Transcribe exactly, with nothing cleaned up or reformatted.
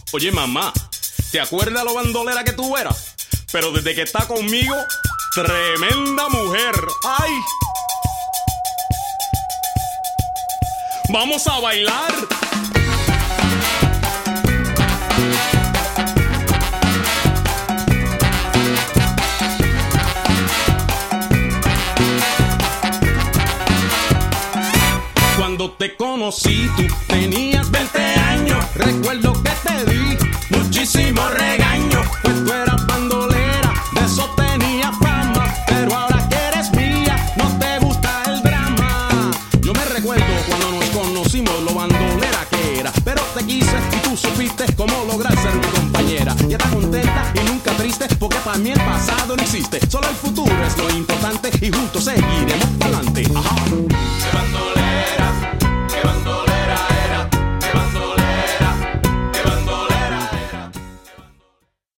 Oye, mamá, ¿te acuerdas lo bandolera que tú eras? Pero desde que está conmigo, tremenda mujer. ¡Ay! ¡Vamos a bailar! Cuando te conocí, tú tenías veinte años. Recuerdo que te di muchísimo regaño, pues tú eras bandolera, de eso tenía fama. Pero ahora que eres mía, no te gusta el drama. Yo me recuerdo cuando nos conocimos, lo bandolera que era, pero te quise y tú supiste cómo lograr ser mi compañera. Y estás contenta y nunca triste, porque para mí el pasado no existe. Solo el futuro es lo importante y juntos seguiremos para adelante. Ajá.